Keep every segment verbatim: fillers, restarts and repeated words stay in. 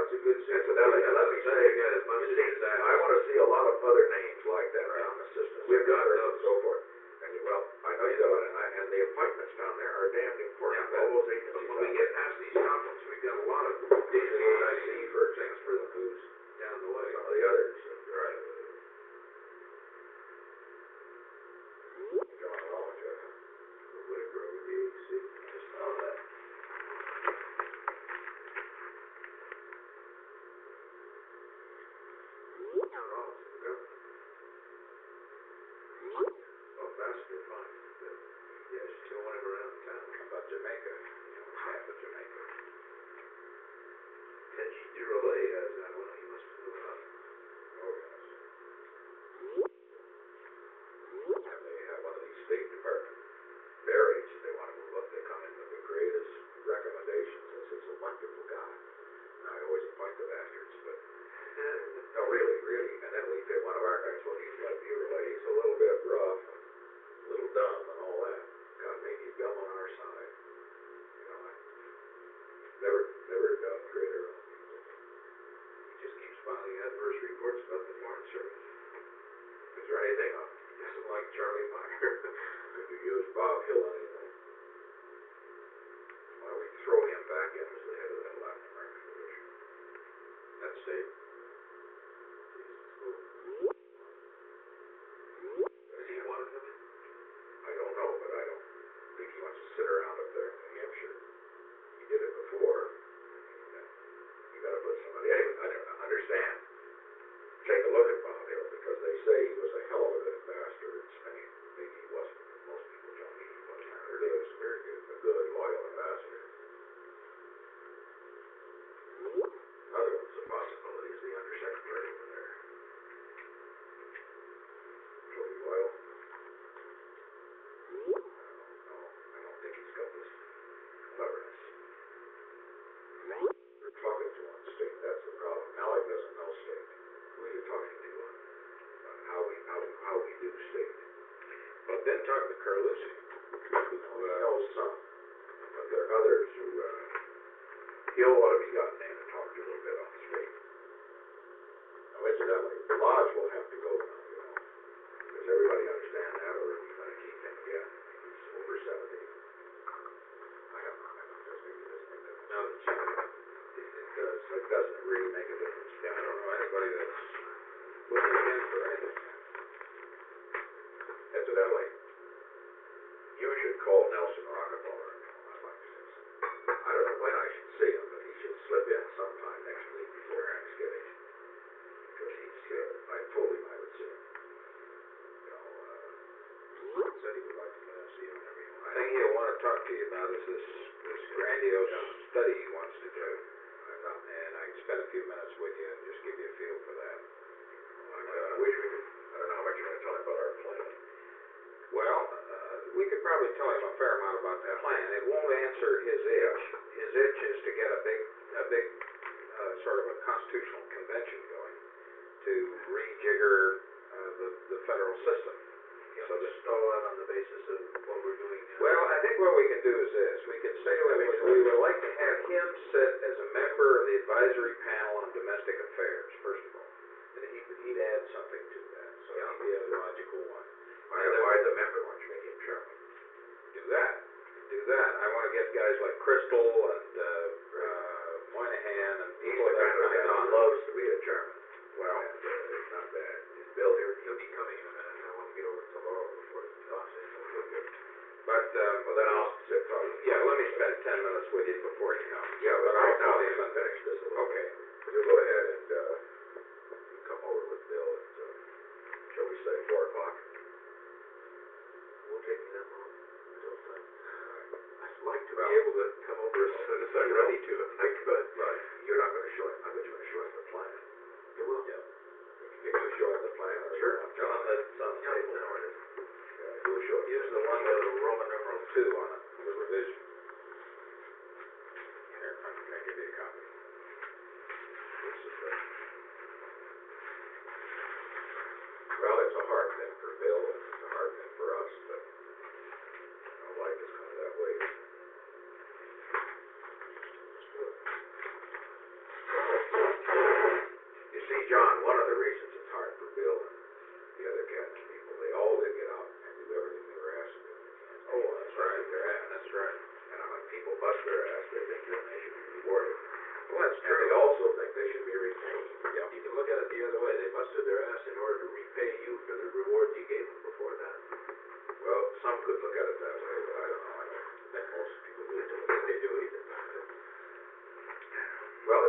it's a good system. Incidentally, and let me say, That's got as much you as see, disaster. I wanna see a lot of other names like that Right. down the system. We've got and those. so forth. And, well, I know you got it, and I, and the appointments down there are damned important. Yeah, All those but agencies when we out get there. past these top ones, we've got a lot of These A I C, for things for example, the booze down the way. some of the others. Right. John Knowledge, uh, Whitaker over the A C. just know that. Oh, Ambassador fine. Yeah, she's showing him around town. How about Jamaica? You know, half of Jamaica. Tenji Dirole has that one. He must know about it. Oh, yes. And they have one of these State Department marriage, they want to move up, they come in with the greatest recommendations. This is a wonderful guy. And I always appoint the bastards, but no, really, really. And then we get one of our guys, well, he's like Bureau, he's a little bit rough, a little dumb and all that. God, maybe he's dumb on our side. You know, I never, never done greater on people. He just keeps filing adverse reports about the Foreign Service. Is there anything on? Doesn't like Charlie Meyer. Could you use Bob Hill on anything? Why don't we throw him back in as the head of that Latin American division? That's Dave. Does he want to come in? I don't know, but I don't think he wants to sit around up there in New Hampshire. He did it before. And, uh, you got to put somebody. Anyway, I don't understand. Take a look at Bob Hill because they say he was a hell of a good ambassador in Spain. Maybe he wasn't, but most people tell me he was. I heard he was very good, a good, loyal ambassador. Another one's a possibility is the undersecretary over there. Joey Loyal. I don't know. I don't think he's got this cleverness. We're talking to on state. That's the problem. Alec doesn't know state. Who are you talking to on on how we how we how we do state? Well, then talk to Carlucci. Who he knows some, but there are others who uh, he'll ought to be gotten in and talked to a little bit on state. Now, incidentally, Lodge will have to go now. You know, does everybody understand that, or are we going to keep him again? He's over seventy. I don't know. I don't just maybe it doesn't make that much No, difference. It does. It doesn't really make a difference. yeah, I don't know anybody that's looking in for anything. Incidentally, you should call Nelson Rockefeller and tell him I'd like to see him. I don't know when I should see him, but he should slip in sometime next week before Thanksgiving. Because he's, uh, I told him I would see him. You know, uh, He said he would like to come and see you whenever you I want. think thing he'll want to talk to you about is this, this grandiose study he wants to do. I'm not, And I can spend a few minutes with you and just give you a feel for that. I uh, wish we could, I don't know how much you're going to tell him about our plan. Well, uh, we could probably tell him a fair amount about that plan. It won't answer his itch. His itch is to get a big, a big, uh, sort of a constitutional convention going to rejigger uh, the, the federal system. So to stall out on the basis of what we're doing now. Well, I think what we can do is this. We can say to him, we, we would like to have him sit as a member of the advisory panel on domestic affairs, first of all. And he, he'd add something to that. So Yeah. he'd be a logical one. Why, why the member, why don't you make him chairman? Do that. Do that. I want to get guys like Crystal and uh, uh, Moynihan and He's people the of that kind of guy kind who on. loves to be a chairman. Well, And, uh, it's not bad. It's Bill here. he'll be coming in a minute. I want to get over to Laurel before he talks. Okay, good. But, um, Well, then I'll sit talking. yeah, let me spend ten minutes with you before he comes. Yeah, but I'll right now, call we him can and finish this a little. Okay. You go ahead and, uh, you come over with Bill at, uh, shall we say, four o'clock? Won't take me that long. Until then. I'd like to be able to come over as soon as I'm ready to, if I could. Right. You're not gonna show him, I bet you're gonna show him the plan. You will? Yeah. You're gonna show him the plan, or? Sure. Tell him that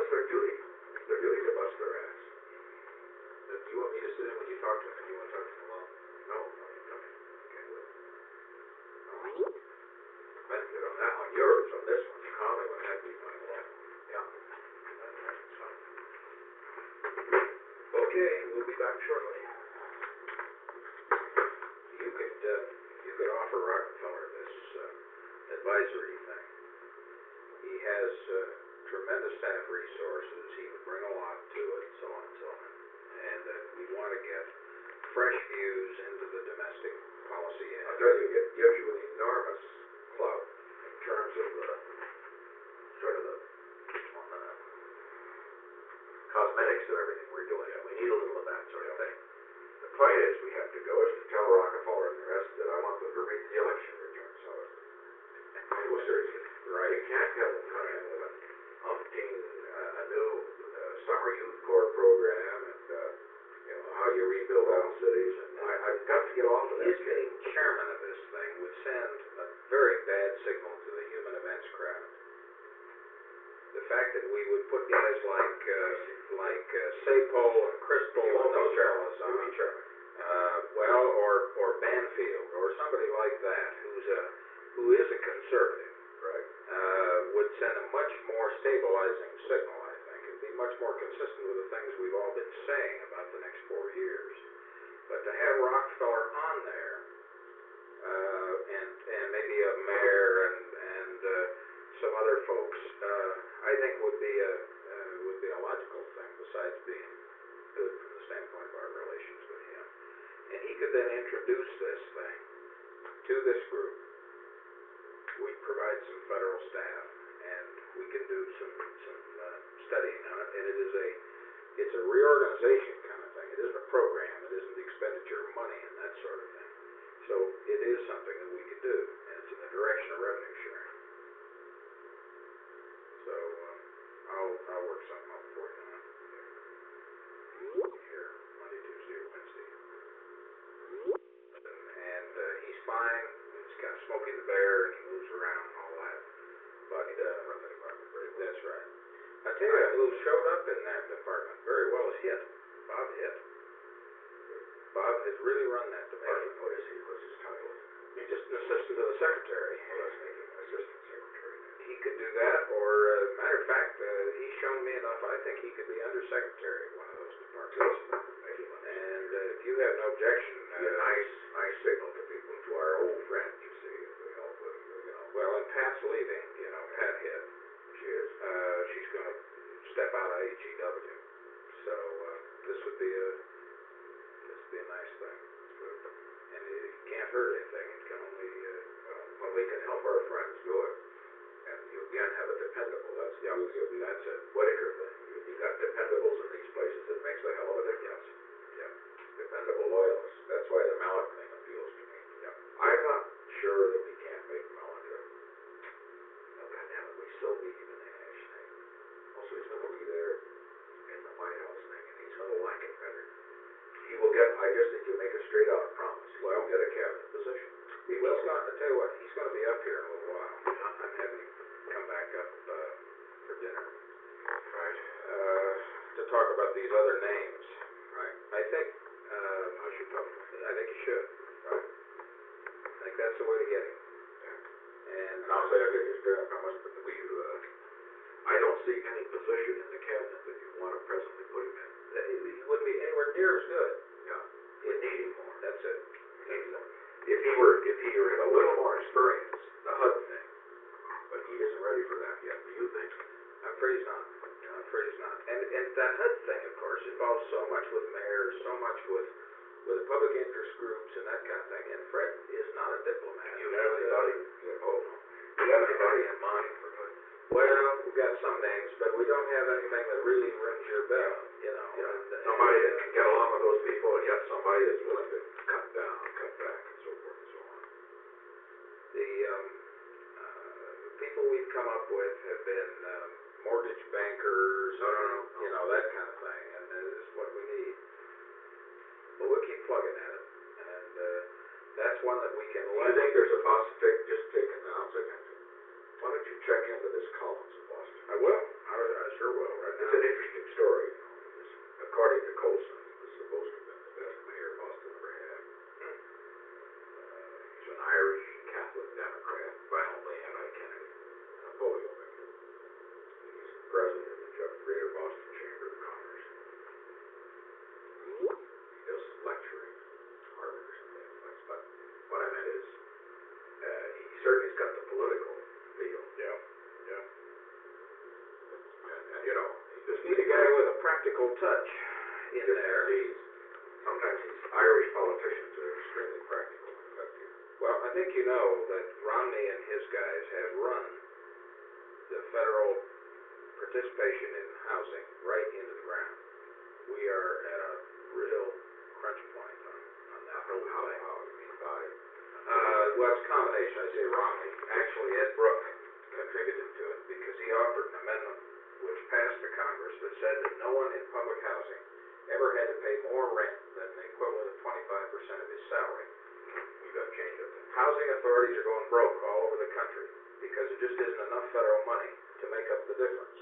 it's their duty, it's their duty to bust their ass. Uh, Do you want me to sit in when you talk to him, or do you want to talk to him alone? No, no, you come in. Okay, good. Benefit on that one, yours, on this one, you call me when that be my law. Yeah. That's fine. Okay, we'll be back shortly. You could, uh, you could offer Rockefeller this, uh, advisory thing. He has, uh, tremendous staff resources, he would bring a lot to it, so on and so on. And, uh, we want to get fresh views into the domestic policy I'll end. tell you, it gives you an enormous clout in terms of the, sort of the, on the cosmetics of everything we're doing. We need a little of that sort of thing. The fight is, we have to go is to tell Rockefeller and the rest that I want them to read the election returns. So, well, seriously, Right. you can't have them come in with an umpteen, uh, a new uh, summer youth corps program and, uh, you know, how you rebuild old cities. And I, I've got to get off of that. His being chairman of this thing would send a very bad signal to the human events crowd. The fact that we would put guys like, uh, like uh, Sapo and Crystal He and won't be those chairman. fellows He'll on, be chairman. uh, well, or, or Banfield, or somebody like that, who's a, who is a conservative, Right. uh, would send a much more stabilizing signal, I think. It'd be much more consistent with the things we've all been saying about the next four years. But to have Rockefeller on there, uh, and, and maybe a mayor and, and, uh, some other folks, uh, I think would be a, uh, would be a logical thing, besides being good from the standpoint of our relations with him. And he could then introduce this thing to this group. We'd provide some federal staff, and we can do some, some, uh, studying on it, and it is a, it's a reorganization kind of thing. It isn't a program, it isn't expenditure of money and that sort of thing. So it is something that we could do, and it's in the direction of revenue sharing. So, um, I'll, I'll work something up for you on it. Here, Monday, Tuesday, or Wednesday. And, uh, he's fine, he's kind of Smokey the Bear, and he moves around and all that. But, He uh, doesn't run the department very well. that's right. I tell you who showed up in that department very well is Hitt, Bob Hitt. Bob has really run that department. What is he, what's his title? He's just an assistant to the secretary. Well, let's make him assistant secretary then. He could do that, or, uh, matter of fact, uh, he's shown me enough, I think he could be undersecretary of one of those departments. Make him under- And, uh, if you have no objection, Be a uh, nice, nice signal to people, to our old friend, you see, if we help with, you know. well, and Pat's leaving, you know, Pat Hitt. She is. Uh, she's gonna step out of H E W. So, uh, this would be a, this would be a nice thing. And it can't hurt anything, it can only, uh, Well, when we can help our friends do it, and you again have a dependable, that's the Yep, beauty of the that's it. Whitaker thing. You, you got dependables in these places, it makes a hell of a difference. Yep. Dependable loyalists, that's why the Malik thing appeals to me. Yep. I'm not sure that we can't make Malik a, oh, goddammit, we still need him in the hash thing. Also, he's gonna be there in the White House thing, and he's gonna like it better. He will get, I just think you'll make a straight out promise, he will get a cabinet position. He He's will. gonna, I tell you what, he's gonna be up here in a little while. I'm having him come back up, uh, for dinner. Right. Uh, to talk about these other names. Right. I think, um, I should probably. I think you should. Right. I think that's the way to get him. And, And I'll say, I'll give you straight up promise, but we, uh, I don't see any position in the cabinet that you want to presently put him in. that he he wouldn't be anywhere near as good. Yeah. We need him more. That's it. We need him more. If he were, if he were a little more experienced, the H U D thing, but he isn't ready for that yet, do you think? I'm afraid he's not. I'm afraid he's not. And, and that H U D thing, of course, involves so much with mayors, so much with, with public interest groups and that kind of thing. And Fred is not a diplomat. Do you have anybody, oh, do you have anybody in mind for H U D? Well, we've got some names, but we don't have anything that really rings your bell, you know. Yeah, and, and, somebody that can get along with those people, and yet somebody that's willing to cut down, cut back, and so forth and so on. The um, uh, people we've come up with have been um, mortgage bankers, No, no, no, no. you know, that kind of thing, and that is what we need. But we'll keep plugging at it, and uh, that's one that we can Do you let. think there's a possibility, just taking the house again, why don't you check into this Collins in Boston? I will. I, I sure will right now. Just Need a guy with a practical touch in Just there. these, sometimes these Irish politicians are extremely practical and effective. Well, I think you know that Romney and his guys have run the federal participation in housing right into the ground. We are at a real crunch point on, on that How, whole how, thing. how, you mean by, Uh, well, it's a combination. I say Romney. Actually, Ed Brooke contributed to it because he offered an amendment which passed the Congress that said that no one in public housing ever had to pay more rent than the equivalent of twenty-five percent of his salary. we gotta change it then. Housing authorities are going broke all over the country because there just isn't enough federal money to make up the difference.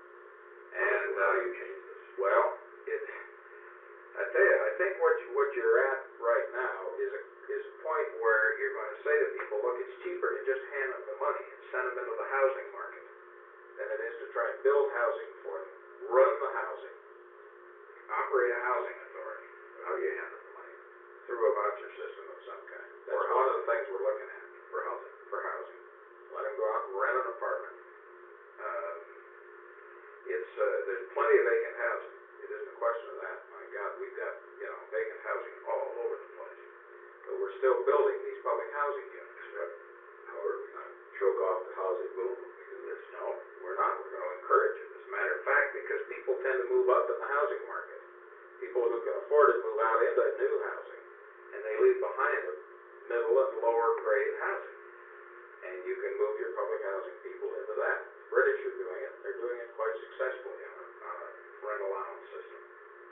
And How uh, do you change this? well, it, I tell you, I think what you, what you're at right now is a is a point where you're going to say to people, look, it's cheaper to just hand them the money and send them into the housing market than it is to try and build housing for them, run the housing, operate a housing authority. How do you hand them the money? Through a voucher system of some kind. That's For one of housing. the things we're looking at For housing? for housing. Let them go out and rent an apartment. Um, it's uh, there's plenty of vacant housing. It isn't a question of that. My God, we've got you know vacant housing all over the place. But we're still building these public housing units. But how are we not choke off the housing boom when we do this? No, we're not. We're going to encourage it. As a matter of fact, because people tend to move up in the housing market. People who can afford it move out into new housing, and they leave behind them middle and lower grade housing. And you can move your public housing people into that. The British are doing it. They're doing it quite successfully on a, on a rent allowance system.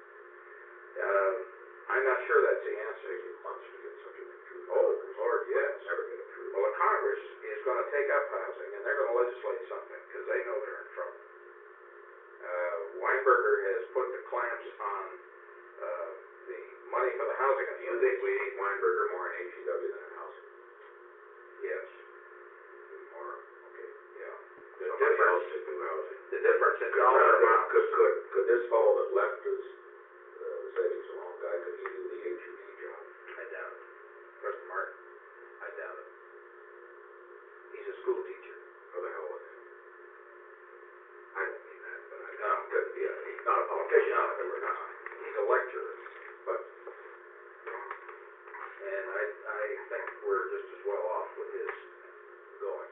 Um, I'm not sure that's the answer. It takes months to get such a thing through. Oh, Lord, yes. Never get approved. Well, the Congress is going to take up housing, and they're going to legislate something because they know they're in trouble. Uh, Weinberger has put the clamps on uh, the money for the housing Do you authority. think we need Weinberger more in H E W than in housing? Yes. More, okay. Yeah. The Somebody difference, else should do housing. the difference in Could, dollar could, amounts. could, could, could this fellow that left his, uh, the savings and loan guy, could he do the H E D job? I doubt it. Preston Martin, I doubt it. He's a school teacher. Or the hell with him? I don't mean that, but I, No. could be a, he's not a politician, No, in other words. no. He's a lecturer. But, And I, I think we're just as well off with his going.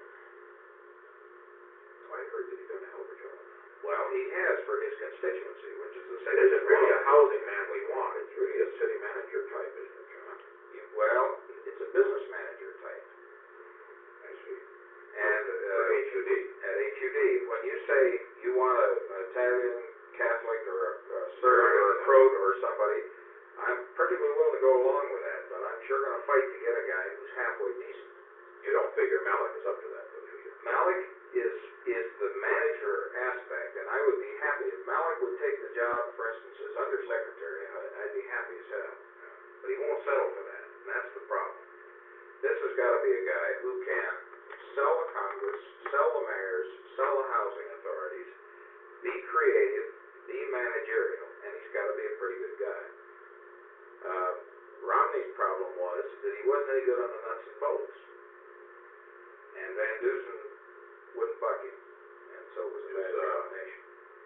I heard that he's done a hell of a job. Well, he has for his constituency, which is the It same. isn't really a housing man we want, it's really a city manager type, isn't it, John? You- Well, it's a business manager type. I see. And For uh, H U D. at H U D, when you say you want a, an Italian Catholic or a, a Serb or a Croat or somebody, I'm perfectly willing to go along with that, but I'm sure going to fight to get a guy who's halfway decent. You don't figure Malik is up to that, though, do you? Malik is is the manager aspect, and I would be happy if Malik would take the job, for instance, as undersecretary. I- I'd be happy as hell. But he won't settle for that, and that's the problem. This has got to be a guy who can sell the Congress, sell the mayors, sell the housing authorities, be creative, be managerial, and he's got to be a pretty good guy. Uh, Romney's problem was that he wasn't any good on the nuts and bolts. And Van Dusen wouldn't buck him, and so it was a bad Is, uh, combination.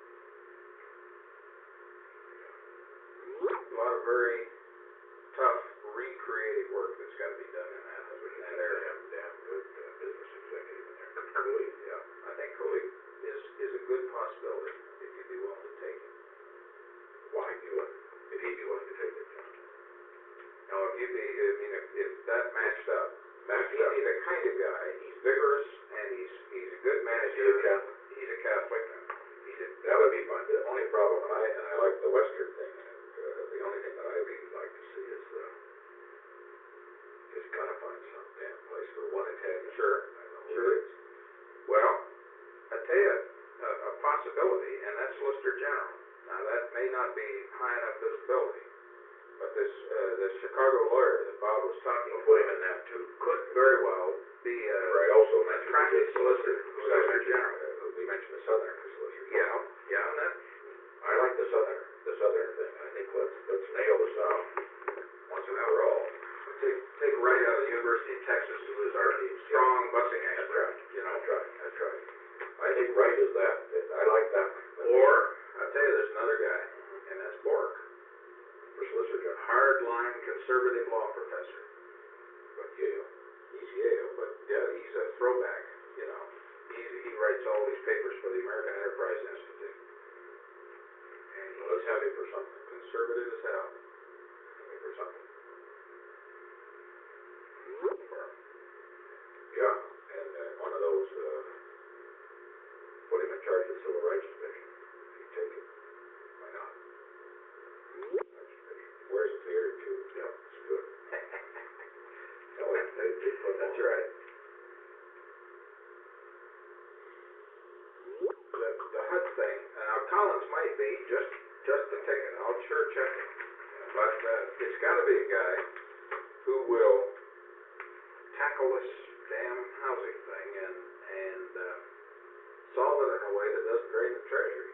A lot of very tough, recreative work that's got to be done in that. And they're, damn, damn good uh, business executive in there. Cooley. yeah, I think Cooley is is a good possibility if you'd be willing to take him. Why be willing, if he'd be willing to take it, John? Now, if you'd be, I mean, if, if that matched up, Matched he'd up. be the kind of guy. He's vigorous and he's he's a good manager. He's a Catholic. He's a Catholic. He's a, That would be fine. The only problem, and I, and I like the Western thing, and uh, the only thing that I really like to see is, uh, is gotta find some damn place for one Italian. Sure, I don't know sure. where it is. well, I tell you, a, a possibility, and that's Solicitor General. Now, that may not be high enough visibility, but this uh, this Chicago lawyer that Bob was talking We'll about put him in that too. could very well be a Right, also an mentioned attractive the solicitor, who I solicitor mentioned, general. uh, we mentioned the Southerner solicitor. Yeah, yeah, and that I like the Southerner, the Southerner thing. I think let's, let's nail the South once and for all. take take Wright out of the University of Texas, who is our strong busing That's expert. right, You know, that's right, that's right. I think Wright is that, I like that one. or a conservative law professor. But Yale, He's Yale, but yeah, he's a throwback, you know. He, he writes all these papers for the American Enterprise Institute. And well, he's that's heading for something, conservative as hell. heading for something. Yeah, and, and one of those, uh, put him in charge of the Civil Rights Division, if you take it, why not? Rights Division. He wears a beard too, yeah, it's good. Tell him, they, they put him That's on. right. The, the H U D thing, now Collins might be just, just the ticket. I'll sure check it. But uh, it's got to be a guy who will tackle this damn housing thing and, and uh, solve it in a way that doesn't drain the treasury.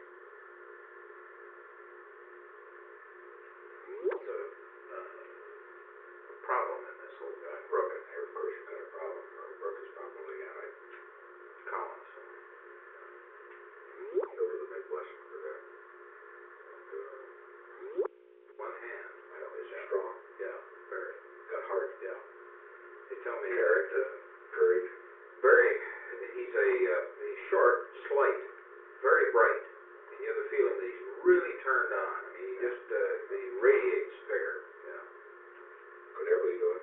It's a, uh, a problem in this whole guy. Brooke in there, of course, you've got a problem, or Brooke is probably, yeah, I Collins. go to the big blessing for that. And, uh, One hand. well, he's strong, Yeah, very. got heart, Yeah. They tell me character, that, uh, courage. very, he's a, uh, he's short, slight, very bright, and you have the feeling that he's really turned on. I mean, he just, uh, he radiates vigor. Yeah. Could Everly do it?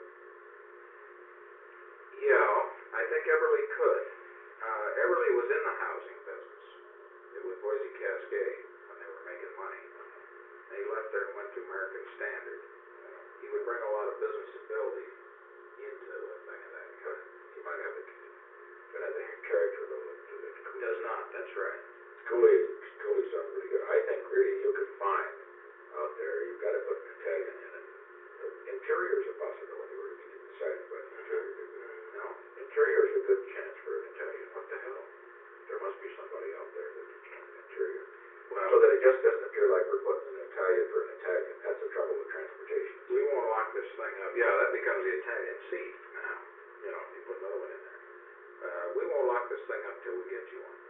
Yeah, I think Everly could. Uh, Everly was in the housing business. It was Boise Cascade when they were making money. And he left there and went to American Standard. He would bring a lot of businessability into a thing of that kind. He might have the, but I think a character though, that, that Cooley. Does not, that's right. Cooley, Cooley's done pretty good. I think really you could find out there, you've got to put an Italian in it. The interior is a possibility, or you can decide by the interior. No? Interior is a good chance for an Italian. What the hell? There must be somebody out there that can interior. Well, So that it just doesn't appear like we're putting an Italian for an Italian. That's the trouble with transportation. we won't lock this thing up. Yeah, that becomes the Italian seat now. You know, you put another one in there. Uh, we won't lock this thing up till we get you one.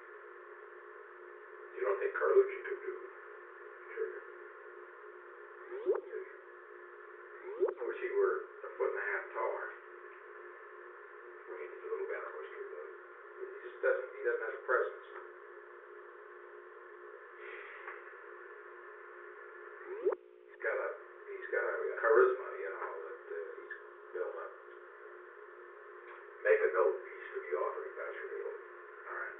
You don't think Carlucci could do interior? I wish he were a foot and a half taller. I mean, he's a little banner-wister, though. He just doesn't, he doesn't have a presence. He's got a, he's got a charisma, you know, that uh, he's built up. Make a note, he's to be offered a bachelor deal. All right.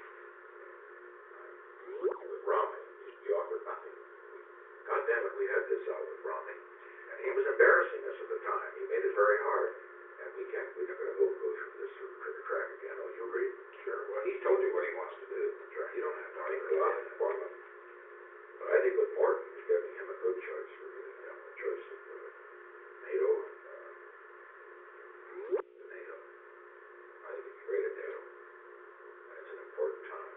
With Romney, he's to be offered nothing. God damn it, we had this out with Romney. And he was embarrassing us at the time. He made it very hard. And we can't, we're not going to go, go through this through the track again. Oh, you agree? Sure. Well, he's told you what he wants to do. That's right. You don't have to I think argue go out with and him. inform him. But I think with Morton, he's giving him a good choice for giving him a choice of uh, NATO and uh, the NATO. I think he's great at NATO. And it's an important time.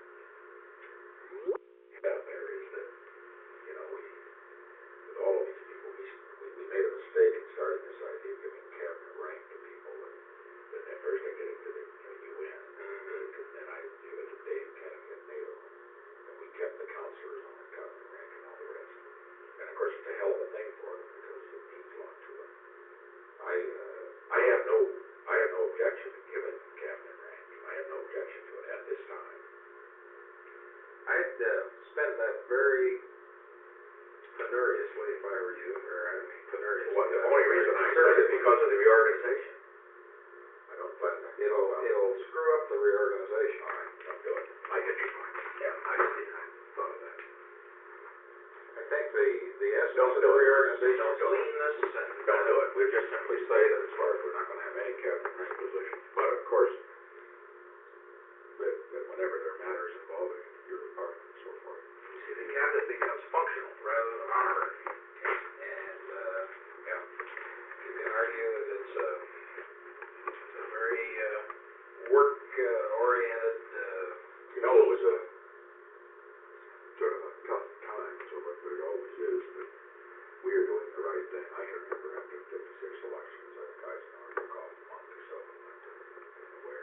Down there is that, you know, we, with all of these people, we, we, we made a mistake in starting this idea of giving cabinet rank to people that, that at first I get it to the U N, and then I give it to Dave Kennedy at NATO. And we kept the counselors on the cabinet rank and all the rest. And of course, it's a hell of a thing for them because it means a lot to them. I, uh, I have no, I have no objection to giving cabinet rank. I have no objection to it at this time. I'd uh, spend that very penuriously if I were you, or I don't mean penuriously. Well, the uh, only very reason I said it because of the reorganization. I don't plan that. It'll, it'll screw up the reorganization. All right, don't do it. I get your point. Yeah, I, I thought of that. I think the, the essence Don't of do the it. reorganization Don't is do it. leanness and. Don't do it. We'll just simply say that as far as we're not going to have any cabinet rank positions, but of course, that, that whenever there are matters involving your department and so forth. You see, the cabinet becomes functional rather than honorary. And, uh, Yeah. you can argue that it's a, it's a very, uh, work, uh, oriented, uh, You know, it was a sort of a tough time, so but but it always is, but we are doing the right thing. I can remember after fifty-six elections, I think Eisenhower took off a month or so and went to where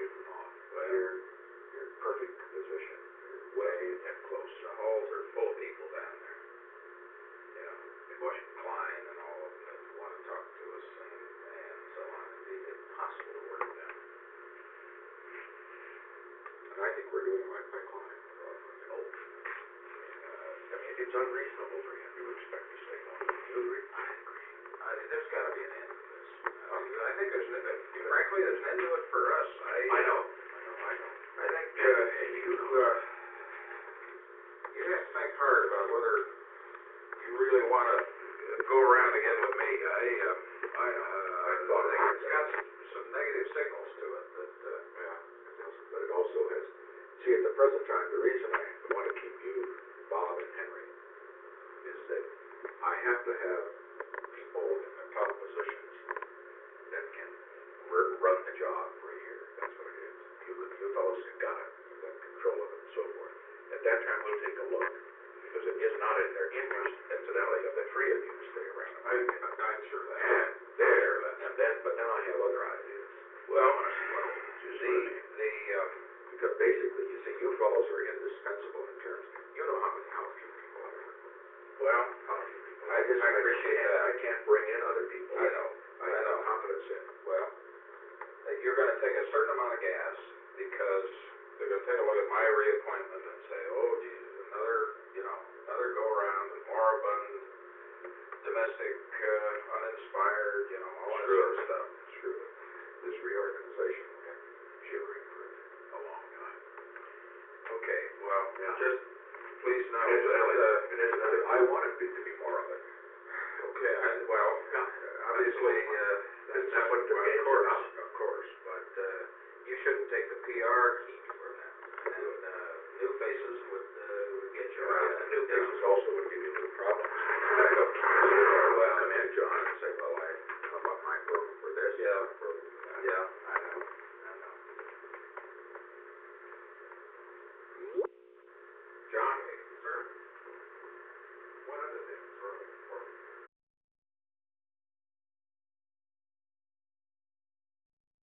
getting off. Well, You're, you're in perfect position, you're way and close. The halls are full of people down there. You know, Bush and Klein and all of them that want to talk to us and, and so on. It'd be impossible to work them. And I think we're doing right by Klein. Oh, uh, I mean, it's unreasonable for him to expect to stay on. Do you agree? I agree. I, there's got to be an end to this. Uh, I think there's, an, uh, frankly, there's an end to it for us. I, I know, I know, I know. I think uh, And you, uh, you have to think hard about whether you really want to go around again with me. I, uh, I, uh, I thought it's got some, some negative signals to it that, uh, Yeah, it does, but it also has, see, at the present time, the reason I want to keep you, Bob and Henry, is that I have to have people in the top positions that can r- run the job for a year. That's what it is. You, you fellows have got it, you've got control of it and so forth. At that time, we'll take a look, because it is not in their interest, incidentally, of the three of you to stay around. I, I'm sure that. And there, and then, but then I have other ideas. Well, Well, just the, what I mean. the, um, Because basically, you see, you fellows are indispensable in terms, you know how many, how few people I work with. well, How few people. I- just- I appreciate can't- that. I can't bring in other people. I know, I I have know. confidence in. well, uh, you're going to take a certain amount of gas because they're going to take a look at my reappointment and say, oh, geez, another, you know, another go around, the moribund, domestic, uh, uninspired, you know, all that Sure. sort of stuff. Sure. This reorganization will have you shivering for a long time. Okay, well, Yeah. just please know And that, incidentally, uh, and incidentally, I want it to be more of it. okay, I, well, obviously, uh, that's That's what the well, of game's course. about.